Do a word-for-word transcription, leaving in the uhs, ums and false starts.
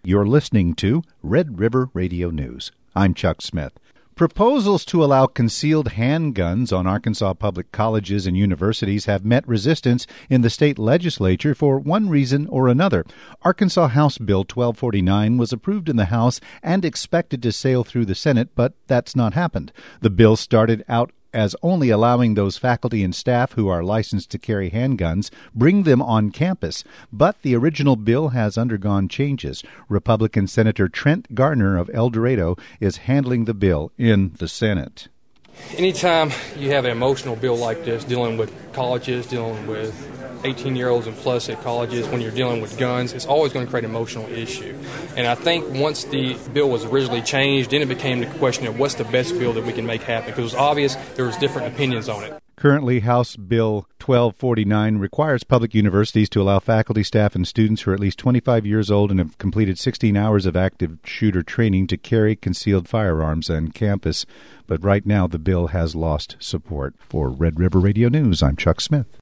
You're listening to Red River Radio News. I'm Chuck Smith. Proposals to allow concealed handguns on Arkansas public colleges and universities have met resistance in the state legislature for one reason or another. Arkansas House Bill twelve forty-nine was approved in the House and expected to sail through the Senate, but that's not happened. The bill started out as only allowing those faculty and staff who are licensed to carry handguns bring them on campus. But the original bill has undergone changes. Republican Senator Trent Gardner of El Dorado is handling the bill in the Senate. Anytime you have an emotional bill like this, dealing with colleges, dealing with eighteen-year-olds and plus at colleges, when you're dealing with guns, it's always going to create an emotional issue. And I think once the bill was originally changed, then it became the question of what's the best bill that we can make happen, because it was obvious there was different opinions on it. Currently, House Bill twelve forty-nine requires public universities to allow faculty, staff, and students who are at least twenty-five years old and have completed sixteen hours of active shooter training to carry concealed firearms on campus. But right now, the bill has lost support. For Red River Radio News, I'm Chuck Smith.